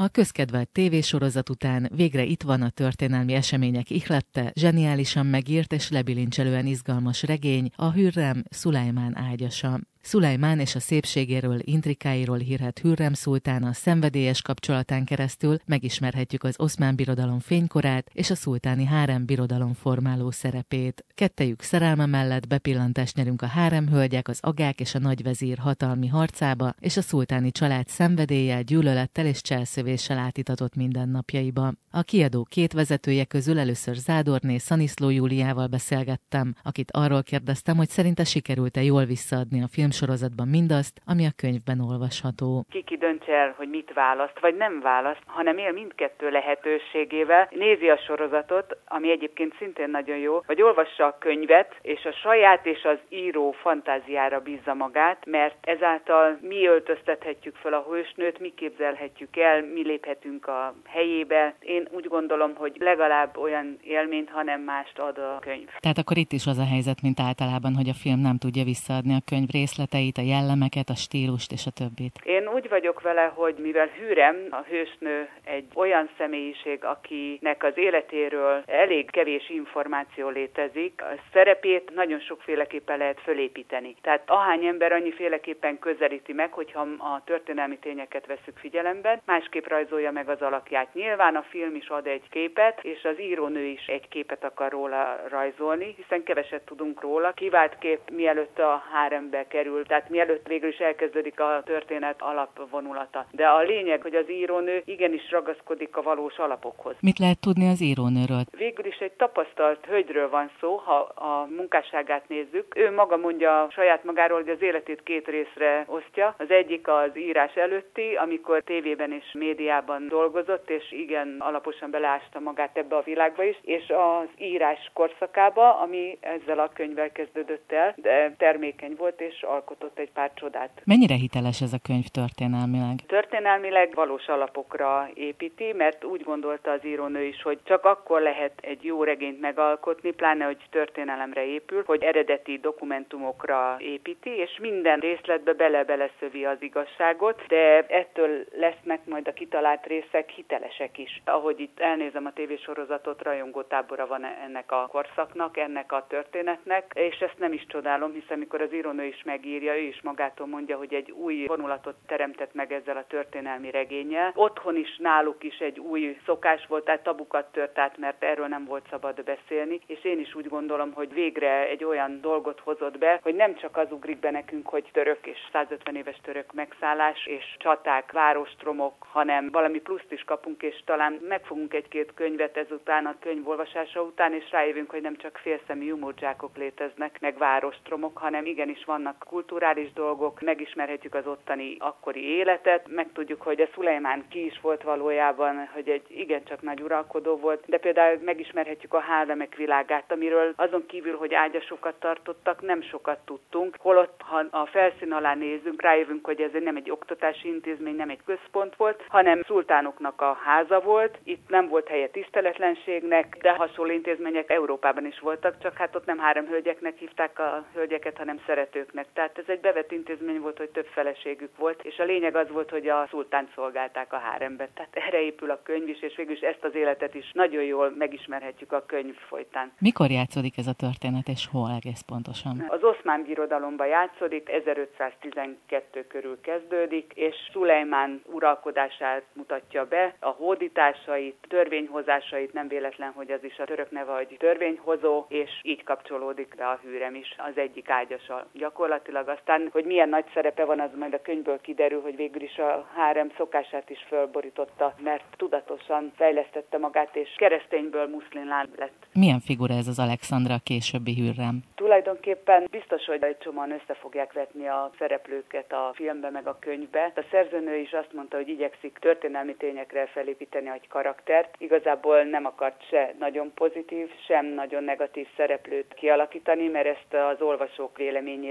A közkedvelt tévésorozat után végre itt van a történelmi események ihlette, zseniálisan megírt és lebilincselően izgalmas regény, a Hürrem Szulajmán ágyasa. Szulajmán és a szépségéről, intrikáiról hírhedt Hürrem szultána szenvedélyes kapcsolatán keresztül megismerhetjük az Oszmán Birodalom fénykorát és a szultáni hárem birodalom formáló szerepét. Kettejük szerelme mellett bepillantást nyerünk a háremhölgyek, az agák és a nagyvezír hatalmi harcába, és a szultáni család szenvedéllyel, gyűlölettel és cselszövéssel átitatott mindennapjaiba. A kiadó két vezetője közül először Zádorné Szaniszló Júliával beszélgettem, akit arról kérdeztem, hogy szerinte sikerült-e jól visszaadni a filmsorozatban mindazt, ami a könyvben olvasható. Ki döntse el, hogy mit választ, vagy nem választ, hanem él mindkettő lehetőségével, nézi a sorozatot, ami egyébként szintén nagyon jó, vagy olvassa a könyvet, és a saját és az író fantáziára bízza magát, mert ezáltal mi öltöztethetjük fel a hősnőt, mi képzelhetjük el, mi léphetünk a helyébe. Én úgy gondolom, hogy legalább olyan élményt, hanem mást ad a könyv. Tehát akkor itt is az a helyzet, mint általában, hogy a film nem tudja visszaadni a könyv részleteit, a jellemeket, a stílust és a többit. Én úgy vagyok vele, hogy mivel Hürrem, a hősnő egy olyan személyiség, akinek az életéről elég kevés információ létezik, a szerepét nagyon sokféleképpen lehet fölépíteni. Tehát ahány ember annyiféleképpen közelíti meg, hogyha a történelmi tényeket vesszük figyelembe, másképp rajzolja meg az alakját. Nyilván a film is ad egy képet, és az írónő is egy képet akar róla rajzolni, hiszen keveset tudunk róla. Kivált kép mielőtt a hárembe kerül, tehát mielőtt végül is elkezdődik a történet alapvonulata. De a lényeg, hogy az írónő igenis ragaszkodik a valós alapokhoz. Mit lehet tudni az írónőről? Végül is egy tapasztalt hölgyről van szó, ha a munkásságát nézzük. Ő maga mondja saját magáról, hogy az életét két részre osztja. Az egyik az írás előtti, amikor tévében és médiában dolgozott, és igen alaposan beleásta magát ebbe a világba is, és az írás korszakába, ami ezzel a könyvvel kezdődött el, de termékeny volt, és alkotott egy pár csodát. Mennyire hiteles ez a könyv történelmileg? Történelmileg valós alapokra építi, mert úgy gondolta az írónő is, hogy csak akkor lehet egy jó regényt megalkotni, pláne, hogy történelemre épül, hogy eredeti dokumentumokra építi, és minden részletbe bele-beleszövi az igazságot, de ettől lesznek majd a kitalált részek hitelesek is. Ahogy itt elnézem a tévésorozatot, rajongótábora van ennek a korszaknak, ennek a történetnek, és ezt nem is csodálom, hiszen amikor az írónő is megírja, ő is magától mondja, hogy egy új vonulatot teremtett meg ezzel a történelmi regénnyel. Otthon is náluk is egy új szokás volt, tehát tabukat tört át, mert erről nem volt szabad beszélni, és én is úgy gondolom, hogy végre egy olyan dolgot hozott be, hogy nem csak az ugrik be nekünk, hogy török és 150 éves török megszállás és csaták, várostromok, hanem valami pluszt is kapunk, és talán megfogunk egy-két könyvet ezután, a könyvolvasása után, és rájövünk, hogy nem csak félszemű humordzsákok léteznek, meg várostromok, hanem igenis vannak kulturális dolgok, megismerhetjük az ottani akkori életet, megtudjuk, hogy a Szulajmán ki is volt valójában, hogy egy igencsak nagy uralkodó volt, de például megismerhetjük a háremek világát, amiről azon kívül, hogy ágyasokat tartottak, nem sokat tudtunk, holott, ha a felszín alá nézünk, rájövünk, hogy ez nem egy oktatási intézmény, nem egy központ volt, hanem szultánoknak a háza volt, itt nem volt helye tiszteletlenségnek, de hasonló intézmények Európában is voltak, csak hát ott nem háromhölgyeknek hívták a hölgyeket, hanem szeretőknek. Tehát ez egy bevett intézmény volt, hogy több feleségük volt, és a lényeg az volt, hogy a szultánt szolgálták a hárembe. Tehát erre épül a könyv is, és végül is ezt az életet is nagyon jól megismerhetjük a könyv folytán. Mikor játszódik ez a történet, és hol egész pontosan? Az Oszmán Birodalomban játszódik, 1512 körül kezdődik, és Szulajmán uralkodását mutatja be, a hódításait, törvényhozásait, nem véletlen, hogy az is a török neve, hogy törvényhozó, és így kapcsolódik be a Hürrem is az egyik ágyasa. Gyakorlatilag aztán, hogy milyen nagy szerepe van, az majd a könyvből kiderül, hogy végül is a hárem szokását is fölborította, mert tudatosan fejlesztette magát, és keresztényből muszlimán lett. Milyen figura ez az Alexandra, későbbi Hürrem? Tulajdonképpen biztos, hogy egy csomóan össze fogják vetni a szereplőket a filmbe meg a könyvbe. A szerzőnő is azt mondta, hogy igyekszik történelmi tényekre felépíteni egy karaktert. Igazából nem akart se nagyon pozitív, sem nagyon negatív szereplőt kialakítani, mert ezt az olvasók véleményére bízza,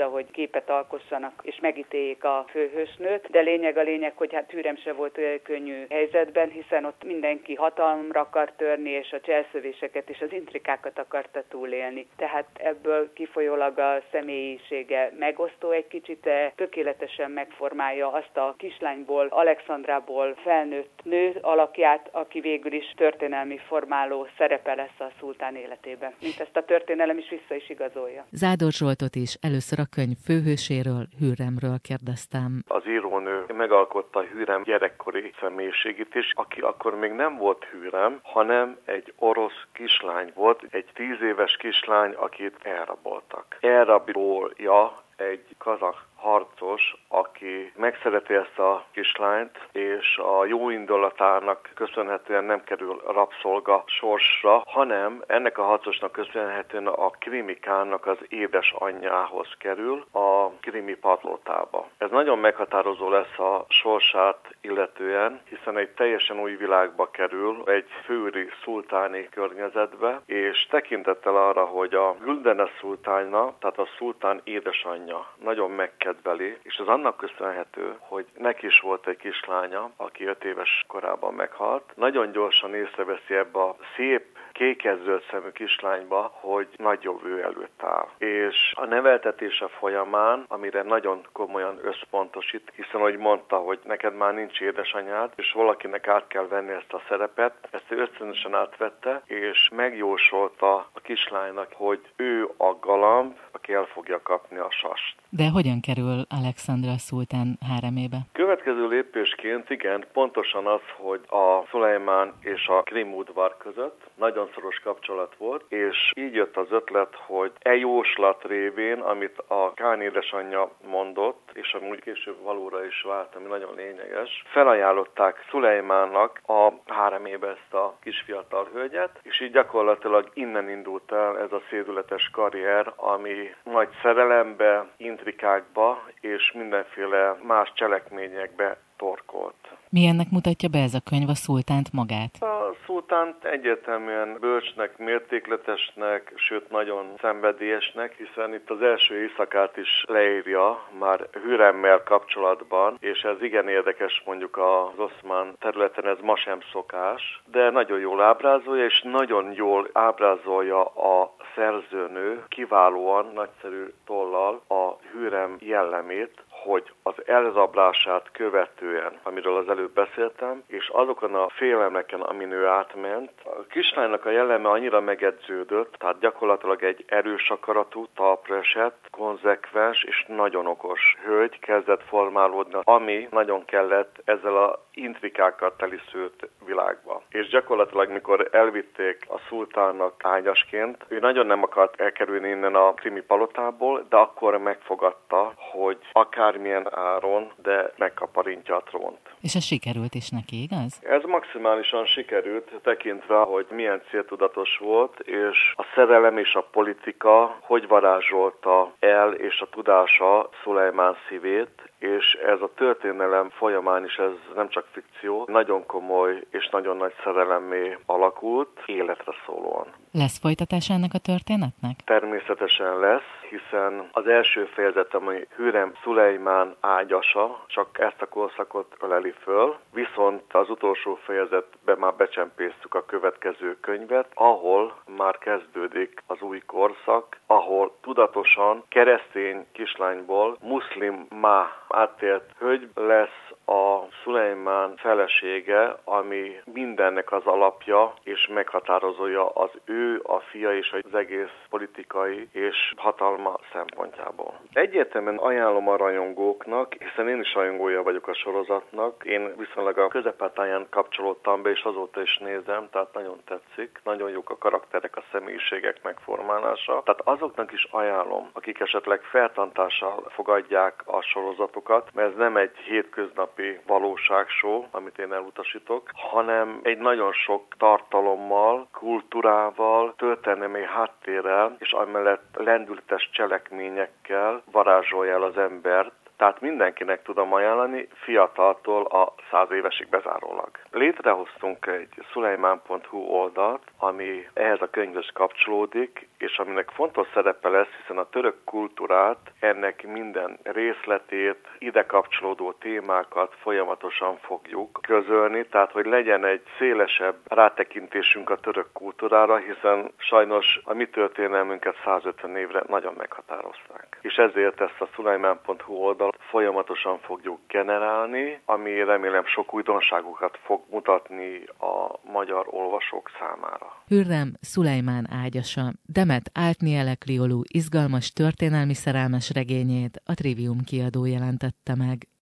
hogy képet alkossanak és megítéljék a főhősnőt, de a lényeg, hogy hát Hürrem se volt olyan könnyű helyzetben, hiszen ott mindenki hatalomra akart törni, és a cselszövéseket és az intrikákat akarta túlélni. Tehát ebből kifolyólag a személyisége megosztó egy kicsit, de tökéletesen megformálja azt a kislányból, Alexandrából felnőtt nő alakját, aki végül is történelmi formáló szerepe lesz a szultán életében. Mint ezt a történelem is vissza is igazolja. Zádor Zsoltot is először a könyv főhőséről, Hürremről kérdeztem. Az írónő megalkotta Hürrem gyerekkori személyiségét is, aki akkor még nem volt Hürrem, hanem egy orosz kislány volt, egy 10 éves kislány, akit elraboltak. Elrabolja egy kazakh harcos, aki megszereti ezt a kislányt, és a jó indulatának köszönhetően nem kerül rabszolga sorsra, hanem ennek a harcosnak köszönhetően a Krimi kánnak az édesanyjához kerül a krimi padlótába. Ez nagyon meghatározó lesz a sorsát illetően, hiszen egy teljesen új világba kerül, egy főri szultáni környezetbe, és tekintettel arra, hogy a Güldene szultána, tehát a szultán édesanyja nagyon megkedveli, és ez annak köszönhető, hogy neki is volt egy kislánya, aki 5 éves korában meghalt. Nagyon gyorsan észreveszi ebbe a szép, kékezöld szemű kislányba, hogy nagy jövő előtt áll. És a neveltetése folyamán, amire nagyon komolyan összpontosít, hiszen ahogy mondta, hogy neked már nincs édesanyád, és valakinek át kell venni ezt a szerepet, ezt ő ösztönösen átvette, és megjósolta a kislánynak, hogy ő a galamb, aki el fogja kapni a sast. De hogyan kerül Alexandra szultán háremébe? Következő lépésként igen, pontosan az, hogy a Szulejmán és a Krim udvar között nagyon szoros kapcsolat volt, és így jött az ötlet, hogy jóslat révén, amit a kán édesanyja mondott, és amúgy később valóra is vált, ami nagyon lényeges, felajánlották Szulejmánnak a háremébe ezt a kis fiatal hölgyet, és így gyakorlatilag innen indult el ez a szédületes karrier, ami nagy szerelembe, intrikákba és mindenféle más cselekményekbe torkolt. Milyennek mutatja be ez a könyv a szultánt magát? A szultánt egyértelműen bölcsnek, mértékletesnek, sőt nagyon szenvedélyesnek, hiszen itt az első éjszakát is leírja már Hürremmel kapcsolatban, és ez igen érdekes, mondjuk az oszmán területen ez ma sem szokás, de nagyon jól ábrázolja, és nagyon jól ábrázolja a szerzőnő kiválóan, nagyszerű tollal a Hürrem jellemét, hogy az elrablását követően, amiről az előbb beszéltem, és azokon a félelemeken, amin ő átment, a kislánynak a jelleme annyira megedződött, tehát gyakorlatilag egy erős akaratú, talpra esett, konzekvens és nagyon okos hölgy kezdett formálódni, ami nagyon kellett ezzel a intrikákkal teli szőtt világba. És gyakorlatilag, mikor elvitték a szultánnak ágyasként, ő nagyon nem akart elkerülni innen a krimi palotából, de akkor megfogadta, hogy akármilyen áron, de megkaparintja a trónt. És ez sikerült is neki, igaz? Ez maximálisan sikerült, tekintve, hogy milyen céltudatos volt, és a szerelem és a politika hogy varázsolta el, és a tudása Szulejmán szívét, és ez a történelem folyamán is, ez nem csak fikció, nagyon komoly és nagyon nagy szerelemmé alakult, életre szólóan. Lesz folytatás ennek a történetnek? Természetesen lesz, hiszen az első fejezet, ami Hürrem Szulejmán ágyasa, csak ezt a korszakot öleli föl, viszont az utolsó fejezetben már becsempésztük a következő könyvet, ahol már kezdődik az új korszak, ahol tudatosan keresztény kislányból muszlimmá áttért hölgy lesz a Szulejmán felesége, ami mindennek az alapja és meghatározója az ő, a fia és az egész politikai és hatalma szempontjából. Egyértelműen ajánlom a rajongóknak, hiszen én is rajongója vagyok a sorozatnak, én viszonylag a közepátáján kapcsolódtam be, és azóta is nézem, tehát nagyon tetszik, nagyon jók a karakterek, a személyiségek megformálása. Tehát azoknak is ajánlom, akik esetleg feltantással fogadják a sorozatokat, mert ez nem egy hétköznapi valóságshow, amit én elutasítok, hanem egy nagyon sok tartalommal, kultúrával, történelmi háttérrel, és amellett lendületes cselekményekkel varázsolja el az embert, tehát mindenkinek tudom ajánlani, fiataltól a 100 évesig bezárólag. Létrehoztunk egy szulejmán.hu oldalt, ami ehhez a könyvhöz kapcsolódik, és aminek fontos szerepe lesz, hiszen a török kultúrát, ennek minden részletét, ide kapcsolódó témákat folyamatosan fogjuk közölni, tehát hogy legyen egy szélesebb rátekintésünk a török kultúrára, hiszen sajnos a mi történelmünket 150 évre nagyon meghatározták. És ezért ezt a szulejmán.hu oldalt folyamatosan fogjuk generálni, ami remélem sok újdonságokat fog mutatni a magyar olvasók számára. Hürrem Szulejmán ágyasa, Demet Altnielekliolú izgalmas történelmi szerelmes regényét a Trivium kiadó jelentette meg.